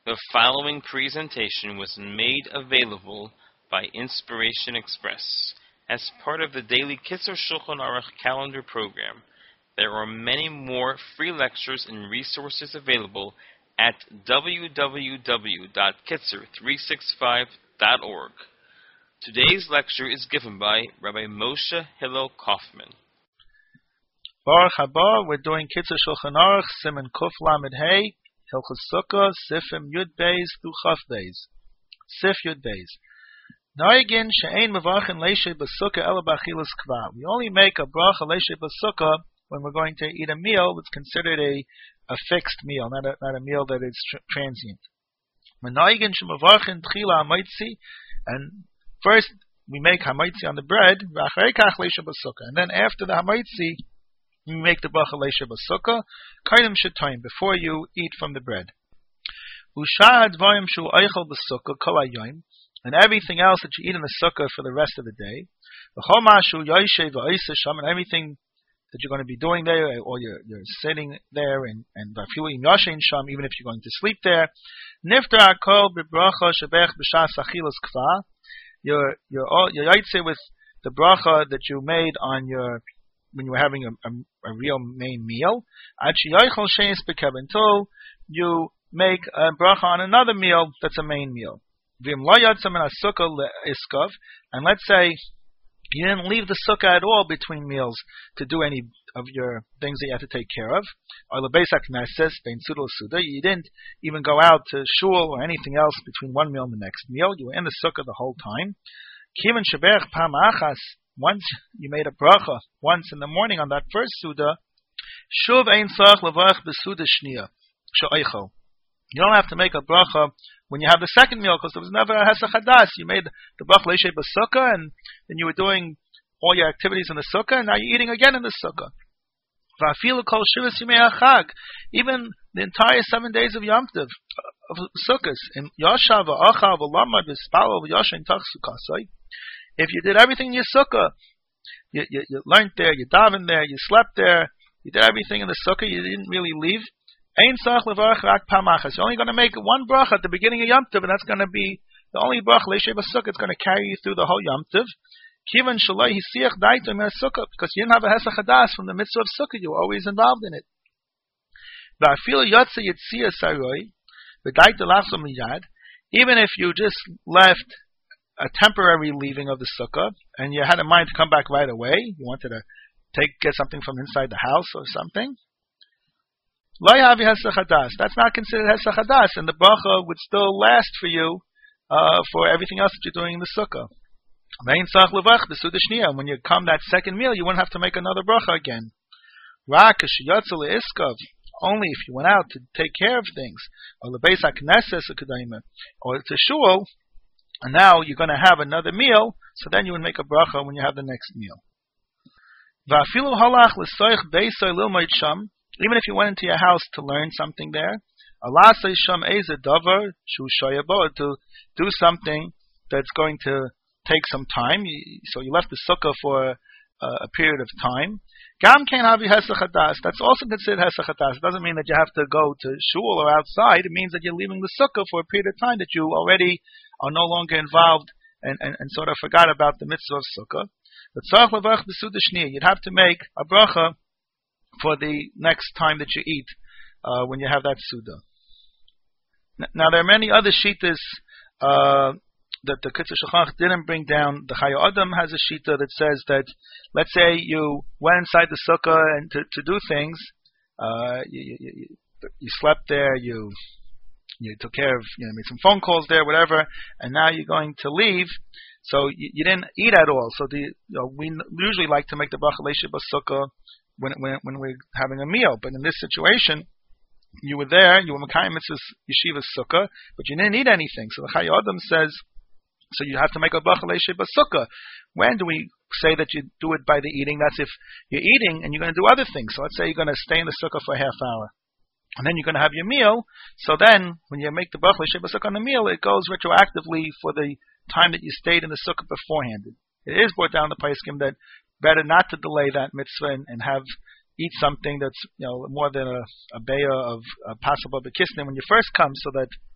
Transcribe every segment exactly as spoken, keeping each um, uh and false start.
The following presentation was made available by Inspiration Express as part of the daily Kitzur Shulchan Aruch calendar program. There are many more free lectures and resources available at w w w dot kitzur three sixty-five dot org. Today's lecture is given by Rabbi Moshe Hillel Kaufman. Baruch haba, we're doing Kitzur Shulchan Aruch, Siman Kuf Lamed Hey, Hilchos Sukkah, Sifim Yud Beis through Chaf Beis. Sif Yud Beis. Noigin she'ein mevarchin leishe b'sukkah ela b'achilas kva. We only make a bracha leishe b'sukkah when we're going to eat a meal that's considered a, a fixed meal, not a, not a meal that is tr- transient. Noigin she'mevarchin tchila hamaitzi, and first we make hamaitzi on the bread, v'acharei kach leishe b'sukkah, and then after the hamaitzi, you make the bracha leisha b'sukkah, kaidim shetoim, before you eat from the bread. Ushad vayim shu eichel b'sukkah kol hayoim, and everything else that you eat in the sukkah for the rest of the day. V'chol mashu yoishev v'oiseh sham, and everything that you're going to be doing there, or you're, you're sitting there, and and v'afilu im yashen sham, even if you're going to sleep there. Niftar hakol b'bracha shebech b'shas achilas kva. You're you're all you're yaitze with the bracha that you made on your when you were having a, a, a real main meal, until you make a bracha on another meal that's a main meal. And let's say you didn't leave the sukkah at all between meals to do any of your things that you have to take care of. You didn't even go out to shul or anything else between one meal and the next meal. You were in the sukkah the whole time. Once you made a bracha, once in the morning on that first suda, shuv ein tzarich levarach b'suda shniya she'oichel. You don't have to make a bracha when you have the second meal, because there was never a hesach hadas. You made the bracha leishe b'sukkah, and then you were doing all your activities in the sukkah, and now you're eating again in the sukkah. Va'afilu kol shivas yimei hachag, even the entire seven days of Yom Tov, of sukkahs, in yashav v'achav v'lamad v'spalo v'yashin tach sukkasai. If you did everything in your sukkah, you, you, you learned there, you davened there, you slept there, you did everything in the sukkah, you didn't really leave. Ein tzarich levarach rak pamachas. You're only going to make one bracha at the beginning of Yom Tov, and that's going to be the only bracha leishe b'sukkah. It's going to carry you through the whole Yom Tov. Kivan shaloi hisiach daitum min sukkah, because you didn't have a hesach hadas from the mitzvah of sukkah. You were always involved in it. Va'afilu yotze yitzia saroi v'daita lachzo miyad. Even if you just left a temporary leaving of the sukkah, and you had in mind to come back right away, you wanted to take get something from inside the house or something, that's not considered hesach hadas, and the bracha would still last for you uh, for everything else that you're doing in the sukkah. When you come that second meal, you wouldn't have to make another bracha again. Only if you went out to take care of things, or or to shul, and now you're going to have another meal, so then you would make a bracha when you have the next meal. Even if you went into your house to learn something there, to do something that's going to take some time, so you left the sukkah for a, a period of time, that's also considered hesach hadas. It doesn't mean that you have to go to shul or outside. It means that you're leaving the sukkah for a period of time that you already are no longer involved and, and, and sort of forgot about the mitzvah of sukkah. But you'd have to make a bracha for the next time that you eat uh, when you have that suda. Now there are many other shittas uh, that the Kitzur Shulchan Aruch didn't bring down. The Chayei Adam has a shita that says that, let's say you went inside the sukkah and to, to do things, uh, you, you, you slept there, you you took care of, you know, made some phone calls there, whatever, and now you're going to leave, so you, you didn't eat at all. So the you know, we usually like to make the bracha leishe b'sukkah when, when when we're having a meal, but in this situation, you were there, you were Mekayim Mitzvah's yeshiva's sukkah, but you didn't eat anything. So the Chayei Adam says, so you have to make a bracha leishe b'sukkah. When do we say that you do it by the eating? That's if you're eating and you're going to do other things. So let's say you're going to stay in the sukkah for a half hour, and then you're going to have your meal. So then, when you make the bracha leishe b'sukkah on the meal, it goes retroactively for the time that you stayed in the sukkah beforehand. It is brought down the Paiskim that better not to delay that mitzvah and, and have eat something that's, you know, more than a, a beya of a possible bekisnim when you first come, so that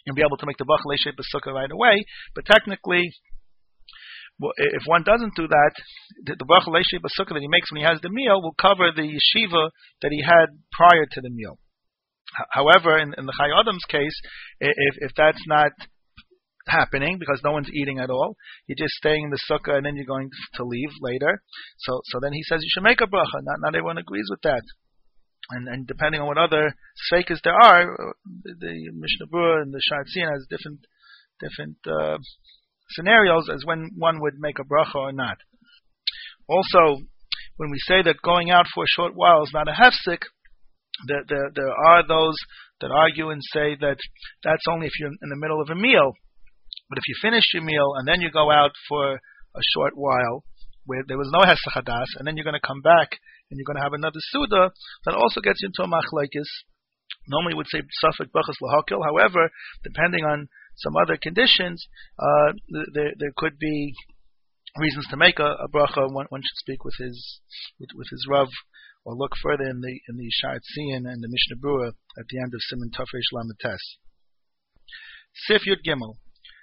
you'll be able to make the bracha leishei b'sukkah right away. But technically, well, if one doesn't do that, the, the bracha leishei b'sukkah that he makes when he has the meal will cover the yeshiva that he had prior to the meal. H- however, in, in the Chai Adam's case, if, if that's not happening because no one's eating at all, you're just staying in the sukkah and then you're going to leave later. So, so then he says you should make a bracha. Not, not everyone agrees with that. And, and depending on what other sfeikas there are, the, the Mishnah Berurah and the Sha'atzian has different different uh, scenarios as when one would make a bracha or not. Also, when we say that going out for a short while is not a hefsek, there, there, there are those that argue and say that that's only if you're in the middle of a meal. But if you finish your meal and then you go out for a short while where there was no hesach hadas, and then you're going to come back and you're going to have another suda, that also gets you into a machlokes. Normally we would say safek brachas lahakil. However, depending on some other conditions, uh, there there could be reasons to make a, a bracha. One, one should speak with his with, with his rav, or look further in the in the Sha'atzian and the Mishnah Berurah at the end of Siman Tafresh Lamed Tes. Sif Yud Gimel.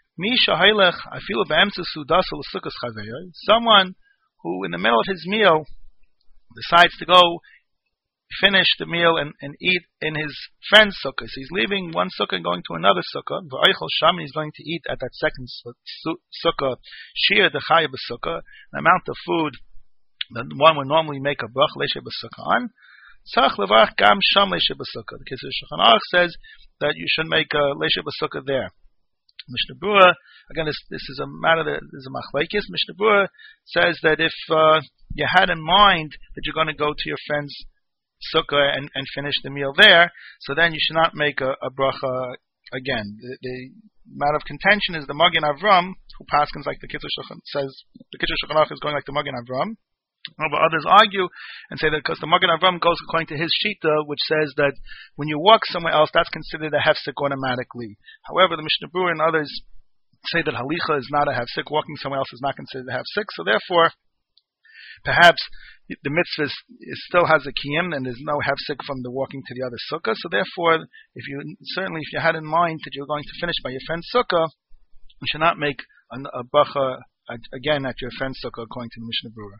Someone who in the middle of his meal decides to go finish the meal and, and eat in his friend's sukkah. So he's leaving one sukkah and going to another sukkah. He's going to eat at that second sukkah, shir dechaya b'sukkah, an amount of food that one would normally make a brach leishei b'sukkah on. Tzach levarach gam sham leishei b'sukkah. The Kisei Shulchan Aruch says that you should make a leishei b'sukkah there. Mishnah Berurah, again, this, this is a matter that is a machlokes. Mishnah Berurah says that if uh, you had in mind that you're going to go to your friend's sukkah and, and finish the meal there, so then you should not make a, a bracha again. The, the matter of contention is the Magen Avram, who paskins like the Kitzur Shulchan says, the Kitzur Shulchan Aruch is going like the Magen Avram. But others argue and say that because the Magen Avram goes according to his shita, which says that when you walk somewhere else, that's considered a hefsek automatically. However, the Mishnah Berurah and others say that halicha is not a hefsek, walking somewhere else is not considered a hefsek. So therefore, perhaps the mitzvah is, is still has a kiyum and there's no hefsek from the walking to the other sukkah. So therefore, if you certainly if you had in mind that you're going to finish by your friend's sukkah, you should not make a, a bracha again at your friend's sukkah according to the Mishnah Berurah.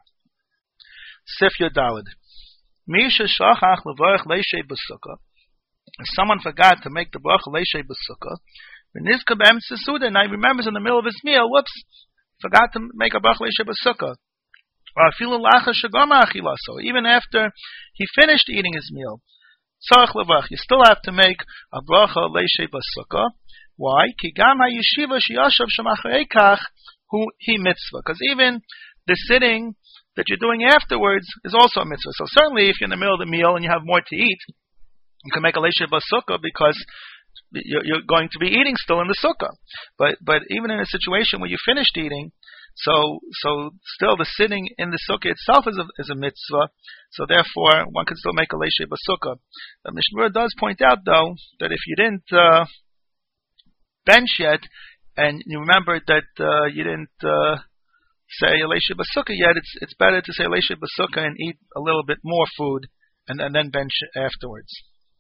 Sif Yodalid. Misha shachach levarach leishei b'sukkah. If someone forgot to make the bracha leishei b'sukkah, v'nizka b'emetz suda, and he remembers in the middle of his meal, whoops, forgot to make a bracha leishei b'sukkah. Or afilu lacha shagama achilaso. Even after he finished eating his meal, tzarich levarach, you still have to make a bracha leishei b'sukkah. Why? Ki gam ha'yeshiva sheyashav shemacharei kach hu hi mitzvah. Because even the sitting that you're doing afterwards is also a mitzvah. So certainly if you're in the middle of the meal and you have more to eat, you can make a leishei b'sukkah because you're, you're going to be eating still in the sukkah. But but even in a situation where you finished eating, so so still the sitting in the sukkah itself is a, is a mitzvah. So therefore one can still make a leishei b'sukkah. The Mishnah Berurah does point out though that if you didn't uh, bench yet and you remembered that uh, you didn't uh, say a leishei b'sukkah yet, it's it's better to say leishei b'sukkah and eat a little bit more food and, and then bench afterwards.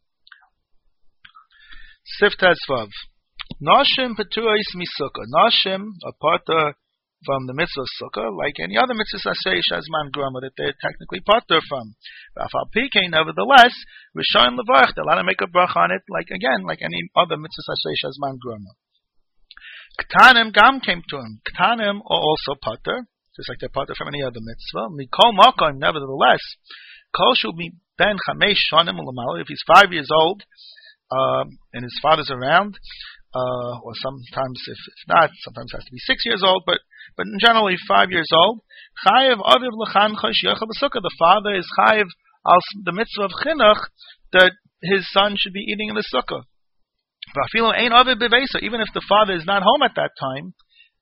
Siftaz Vav. Nashim petuos misukkah. Nashim are parter from the mitzvah sukkah, like any other mitzvah asay shazman grama that they're technically parter from. Rafal Pikein, nevertheless, Rishon levarach, they're allowed to make a bracha on it, like again, like any other mitzvah asay shazman grama. Ktanim gam came to him. Ktanim are also pater, just like they're pater from any other mitzvah. Mikol makom, nevertheless, kol shul ben chamesh shanim u'lamala. If he's five years old uh, and his father's around, uh, or sometimes if, if not, sometimes has to be six years old, but but in generally five years old. Chayev aviv l'chancha sheyachal b'sukkah. The father is chayev al the mitzvah of chinuch that his son should be eating in the sukkah. Even if the father is not home at that time,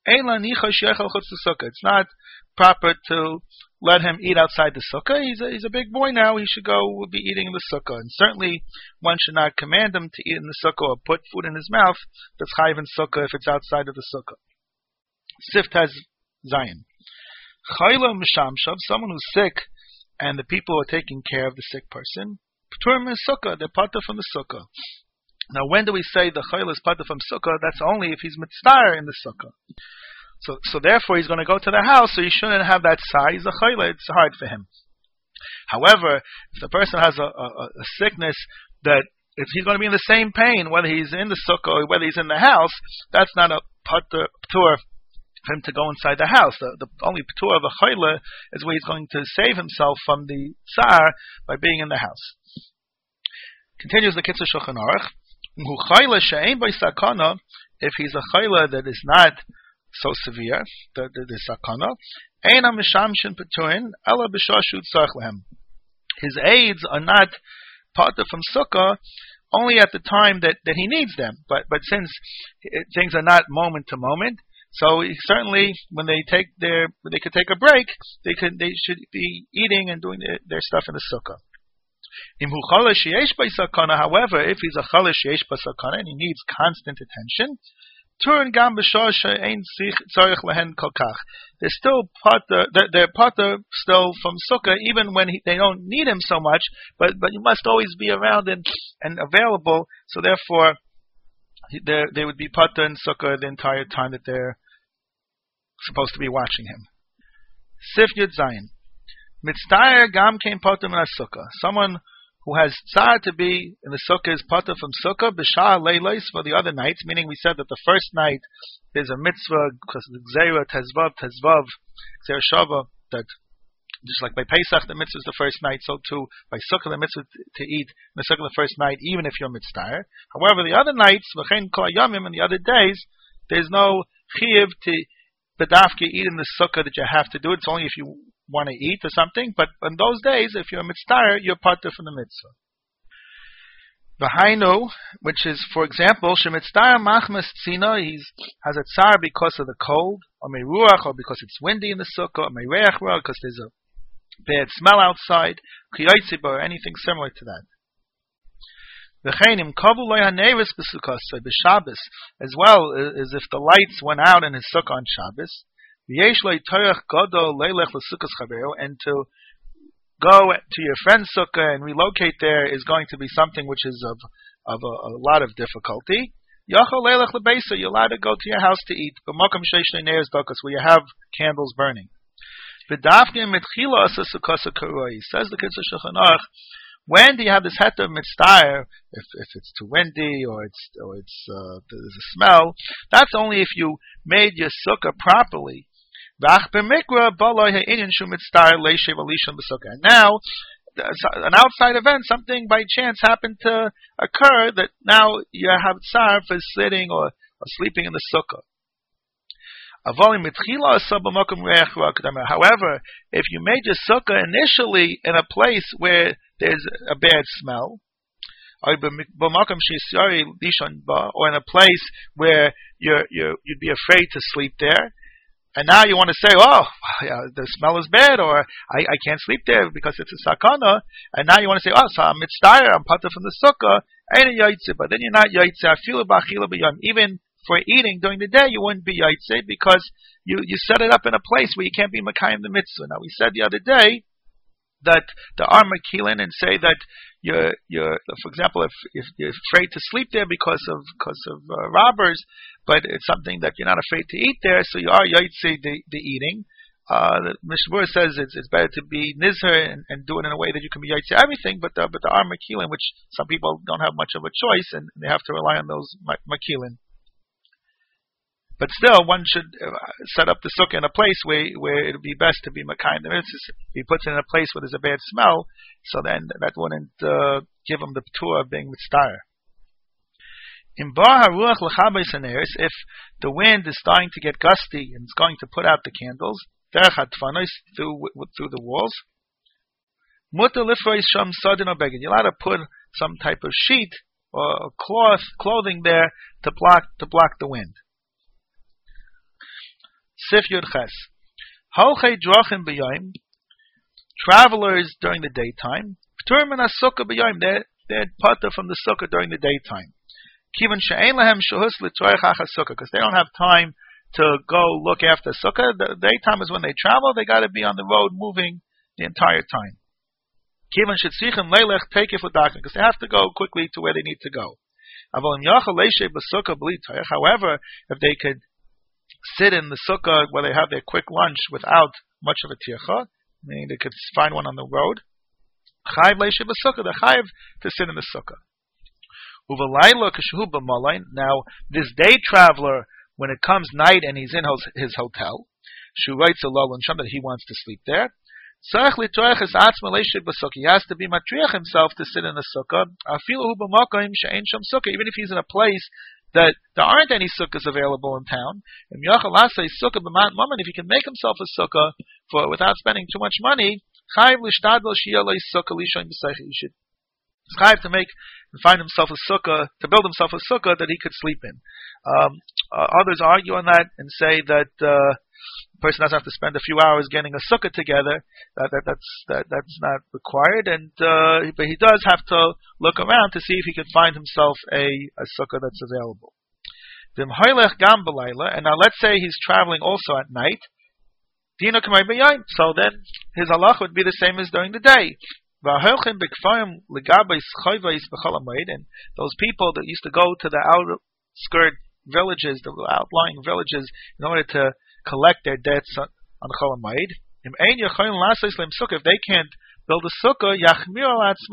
it's not proper to let him eat outside the sukkah. He's a, he's a big boy now. He should go be eating in the sukkah. And certainly one should not command him to eat in the sukkah or put food in his mouth that's chayiv in sukkah if it's outside of the sukkah. Sift has Zion. Chayla Mishamshav, someone who's sick and the people who are taking care of the sick person, P'turim is sukkah, they're parta from the sukkah. Now, when do we say the chayla is patur from sukkah? That's only if he's mitzvah in the sukkah. So, so therefore, he's going to go to the house, so he shouldn't have that size. The chayla, it's hard for him. However, if the person has a, a, a sickness that if he's going to be in the same pain, whether he's in the sukkah or whether he's in the house, that's not a patur for him to go inside the house. The, the only patur of a chayla is where he's going to save himself from the tsar by being in the house. Continues the Kitzur Shulchan Aruch. If he's a chayla that is not so severe, the, the, the sakana, his aids are not patur from sukkah only at the time that, that he needs them. But but since it, things are not moment to moment, so certainly when they take their when they could take a break, they could they should be eating and doing their, their stuff in the sukkah. However, if he's a chalash yesh b'sakana and he needs constant attention, they're still patur, they're patur still from sukkah, even when he, they don't need him so much. But but you must always be around and, and available. So therefore, they would be patur in sukkah the entire time that they're supposed to be watching him. Sif Yud Zayin. Mitztayer gam kein patur min sukkah. Someone who has tsar to be in the sukkah is patur from sukkah b'shah leilos for the other nights. Meaning, we said that the first night there's a mitzvah because of the gzeira tezvav tezvav gzeira shava, that just like by Pesach the mitzvah is the first night, so too by sukkah the mitzvah to eat in the sukkah the first night, even if you're mitztayer. However, the other nights v'chein kol hayamim and the other days, there's no chiyuv to bedafke eat in the sukkah that you have to do. It's only if you want to eat or something, but in those days, if you're a mitzvah, you're patur from the mitzvah. V'hainu, which is, for example, shemitzvah machmas tzina, he has a tsar because of the cold, or meiruach, or because it's windy in the sukkah, or meireach, because there's a bad smell outside, kiyotziba, or anything similar to that. V'cheinim kavu lo hanevis b'sukkah, so b'Shabbos, as well as if the lights went out in his sukkah on Shabbos, and to go to your friend's sukkah and relocate there is going to be something which is of of a, a lot of difficulty. You're allowed to go to your house to eat, where you have candles burning. Says the Kitzur Shulchan Aruch, when do you have this heter of mitzvah? If if it's too windy or it's or it's uh, there's a smell, that's only if you made your sukkah properly. Now, an outside event, something by chance happened to occur that now you have tsar for sitting or, or sleeping in the sukkah. However, if you made your sukkah initially in a place where there's a bad smell, or in a place where you're, you're, you'd be afraid to sleep there, and now you want to say, oh, yeah, the smell is bad, or I, I can't sleep there because it's a sakana, and now you want to say, oh, so I'm mitzvah, I'm patur from the sukkah, but then you're not yaitze. Even for eating during the day, you wouldn't be yaitze because you, you set it up in a place where you can't be makayim the mitzvah. Now, we said the other day that the are makilin and say that you're, you're, for example, if, if you're afraid to sleep there because of because of uh, robbers, but it's something that you're not afraid to eat there, so you are yaitze the, the eating. Uh, the Mishmur says it's, it's better to be nizher and, and do it in a way that you can be yaitze everything, but the, but the are makilin, which some people don't have much of a choice and they have to rely on those makilin. But still, one should set up the sukkah in a place where where it would be best to be makayim the mitzvah. If he puts it in a place where there's a bad smell, so then that wouldn't uh, give him the p'tur of being mitzvah. In bar haruach l'chabes haneres, if the wind is starting to get gusty and it's going to put out the candles, derech hatfanos through through the walls, mutar lifrois sham sadin or beged. You're allowed to put some type of sheet or cloth clothing there to block to block the wind. Sif Yud Ches. Holchei drachim b'yom. Travelers during the daytime. P'tur min ha-sukkah b'yom. They're, they're patur from the sukkah during the daytime. Kivan she'ein lahem shuhus l'troich ha-sukkah. Because they don't have time to go look after sukkah. The daytime is when they travel. They got to be on the road moving the entire time. Kivan she'tzichim leilech teikif l'dakin. Because they have to go quickly to where they need to go. However, if they could sit in the sukkah where they have their quick lunch without much of a tircha, meaning they could find one on the road, chayiv leishay b'sukkah, they're chayiv to sit in the sukkah. Now, this day traveler, when it comes night and he's in his hotel, that he wants to sleep there, he has to be matriach himself to sit in the sukkah, even if he's in a place that there aren't any sukkahs available in town. If he can make himself a sukkah for without spending too much money, he should strive to make and find himself a sukkah, to build himself a sukkah that he could sleep in. Um, uh, others argue on that and say that uh, the person doesn't have to spend a few hours getting a sukkah together. That, that that's that, that's not required, and uh, but he does have to look around to see if he can find himself a, a sukkah that's available. And now let's say he's traveling also at night. So then his halach would be the same as during the day. And those people that used to go to the outskirt villages, the outlying villages, in order to collect their debts on Chol HaMoed, if they can't build a sukkah, they should be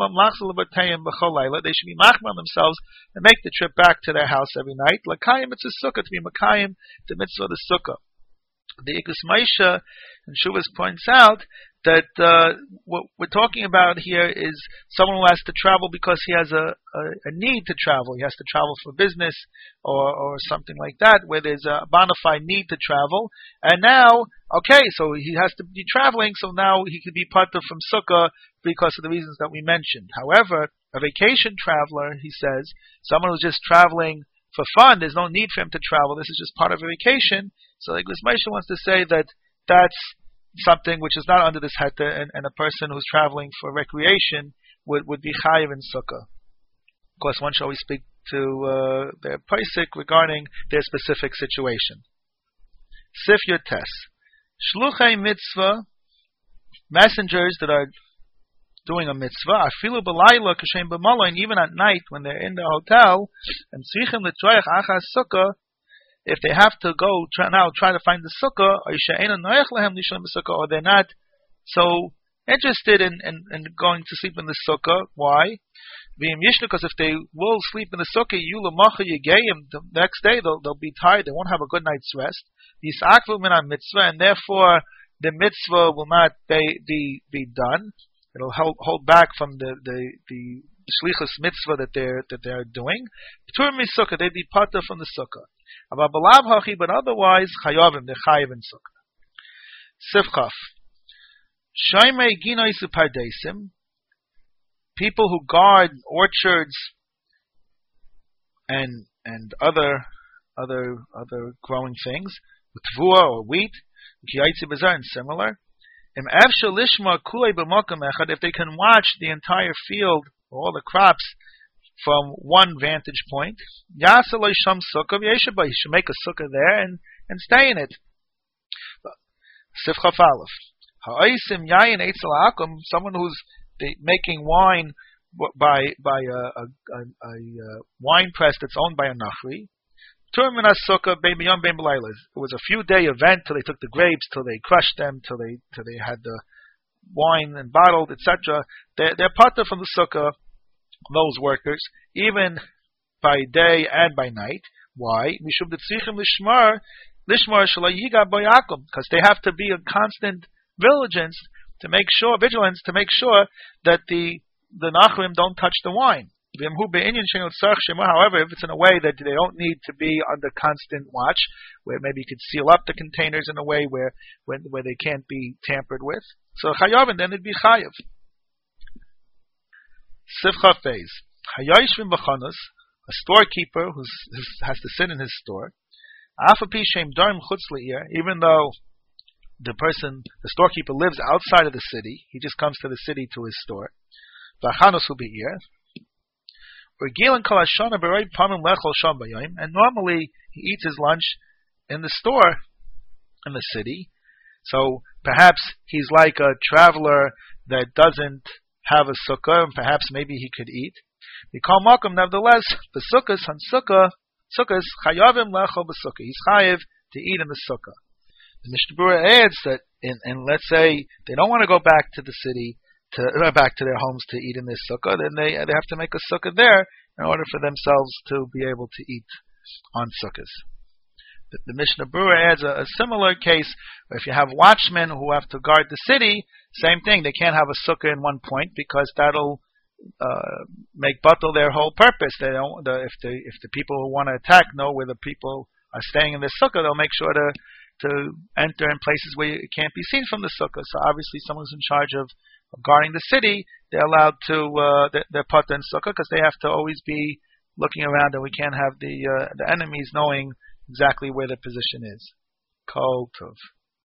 machmir on themselves and make the trip back to their house every night. L'kayim, it's a sukkah, to be makayim, the mitzvah of the sukkah. The Ikus Maisha and Shuvas points out that uh, what we're talking about here is someone who has to travel because he has a, a, a need to travel. He has to travel for business or, or something like that, where there's a bona fide need to travel. And now, okay, so he has to be traveling, so now he could be parted from Sukkah because of the reasons that we mentioned. However, a vacation traveler, he says, someone who's just traveling for fun, there's no need for him to travel. This is just part of a vacation. So the Ikus Maisha wants to say that that's something which is not under this heta, and, and a person who's traveling for recreation would, would be chayiv in sukkah. Of course, one should always speak to uh, their paisik regarding their specific situation. Sif Yotes. Shluchei mitzvah, messengers that are doing a mitzvah, afilu b'layla kashem b'malon, even at night when they're in the hotel, and tzrichim l'troyach achas sukkah, if they have to go try, now try to find the sukkah, or they're not so interested in, in, in going to sleep in the sukkah. Why? Because if they will sleep in the sukkah, the next day they'll, they'll be tired, they won't have a good night's rest. And therefore the mitzvah will not be, be, be done. It'll hold, hold back from the, the, the shlichus mitzvah that they're that they're doing. They'd be pater from the sukkah. But otherwise, chayavim, they're chayiv in sukkah. Sifchaf. Shaymei ginois upardesim, people who guard orchards and and other other other growing things, tvua or wheat, kiyaitzi bazar and similar. If they can watch the entire field, all the crops, from one vantage point, he should make a sukkah there and, and stay in it. Sifchaf Aleph. Someone who's making wine by by a, a, a, a wine press that's owned by a nachri. It was a few day event till they took the grapes, till they crushed them, till they till they had the wine and bottled, et cetera. They're, they're pater from the sukkah, those workers, even by day and by night. Why? Because they have to be in constant vigilance to make sure, vigilance to make sure that the the nachrim don't touch the wine. However, if it's in a way that they don't need to be under constant watch, where maybe you could seal up the containers in a way where when, where they can't be tampered with, so chayav, and then it'd be chayav. Sifcha Fez. Hayoshvim b'chanos, a storekeeper who has to sit in his store. Afapi shem darim chutz le'ir, even though the person, the storekeeper, lives outside of the city, he just comes to the city to his store. V'chanos hu be'ir. And normally he eats his lunch in the store in the city. So perhaps he's like a traveler that doesn't have a sukkah, and perhaps maybe he could eat. We call Malkum, nevertheless, the sukkahs on sukkah, sukkahs, chayavim lechol b'sukkah. He's chayiv to eat in the sukkah. The Mishnah Berurah adds that, in, and let's say they don't want to go back to the city, to uh, back to their homes to eat in this sukkah, then they they have to make a sukkah there in order for themselves to be able to eat on sukkahs. The, the Mishnah Berurah adds a, a similar case where if you have watchmen who have to guard the city, same thing. They can't have a sukkah in one point because that'll uh, make batal their whole purpose. They don't. The, if the if the people who want to attack know where the people are staying in the sukkah, they'll make sure to to enter in places where it can't be seen from the sukkah. So obviously, someone who's in charge of, of guarding the city, they're allowed to uh, they're, they're put in sukkah because they have to always be looking around, and we can't have the uh, the enemies knowing exactly where the position is. Kol Tov.